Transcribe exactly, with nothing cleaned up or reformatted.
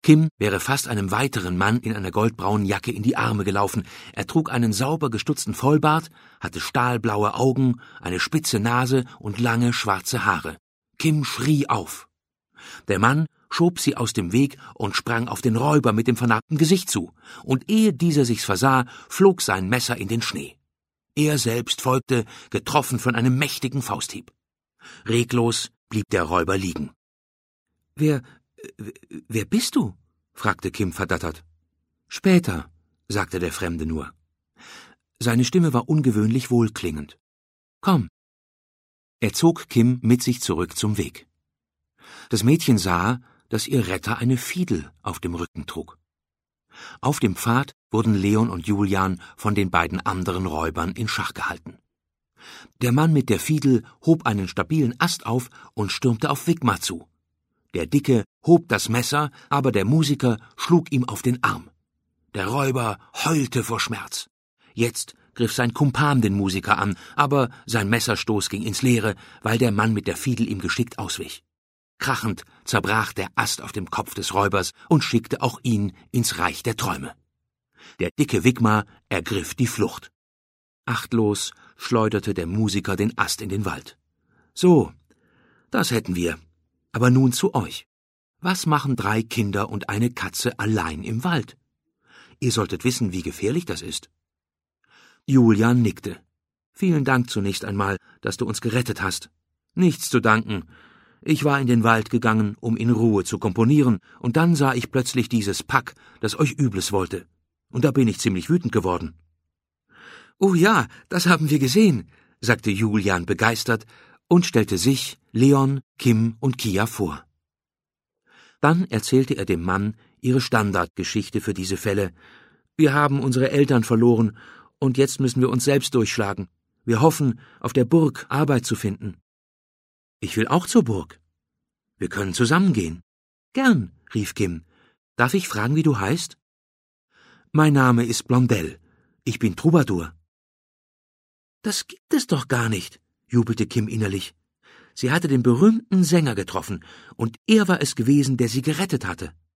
Kim wäre fast einem weiteren Mann in einer goldbraunen Jacke in die Arme gelaufen. Er trug einen sauber gestutzten Vollbart, hatte stahlblaue Augen, eine spitze Nase und lange schwarze Haare. Kim schrie auf. Der Mann schob sie aus dem Weg und sprang auf den Räuber mit dem vernarbten Gesicht zu, und ehe dieser sich's versah, flog sein Messer in den Schnee. Er selbst folgte, getroffen von einem mächtigen Fausthieb. Reglos blieb der Räuber liegen. »Wer, wer bist du?« fragte Kim verdattert. »Später«, sagte der Fremde nur. Seine Stimme war ungewöhnlich wohlklingend. »Komm.« Er zog Kim mit sich zurück zum Weg. Das Mädchen sah, dass ihr Retter eine Fiedel auf dem Rücken trug. Auf dem Pfad wurden Leon und Julian von den beiden anderen Räubern in Schach gehalten. Der Mann mit der Fiedel hob einen stabilen Ast auf und stürmte auf Wigmar zu. Der Dicke hob das Messer, aber der Musiker schlug ihm auf den Arm. Der Räuber heulte vor Schmerz. Jetzt griff sein Kumpan den Musiker an, aber sein Messerstoß ging ins Leere, weil der Mann mit der Fiedel ihm geschickt auswich. Krachend zerbrach der Ast auf dem Kopf des Räubers und schickte auch ihn ins Reich der Träume. Der dicke Wigmar ergriff die Flucht. Achtlos schleuderte der Musiker den Ast in den Wald. »So, das hätten wir. Aber nun zu euch. Was machen drei Kinder und eine Katze allein im Wald? Ihr solltet wissen, wie gefährlich das ist.« Julian nickte. »Vielen Dank zunächst einmal, dass du uns gerettet hast.« »Nichts zu danken. Ich war in den Wald gegangen, um in Ruhe zu komponieren, und dann sah ich plötzlich dieses Pack, das euch Übles wollte. Und da bin ich ziemlich wütend geworden.« »Oh ja, das haben wir gesehen«, sagte Julian begeistert und stellte sich, Leon, Kim und Kia vor. Dann erzählte er dem Mann ihre Standardgeschichte für diese Fälle. »Wir haben unsere Eltern verloren, und jetzt müssen wir uns selbst durchschlagen. Wir hoffen, auf der Burg Arbeit zu finden.« »Ich will auch zur Burg. Wir können zusammengehen.« »Gern«, rief Kim. »Darf ich fragen, wie du heißt?« »Mein Name ist Blondel. Ich bin Troubadour.« »Das gibt es doch gar nicht«, jubelte Kim innerlich. Sie hatte den berühmten Sänger getroffen, und er war es gewesen, der sie gerettet hatte.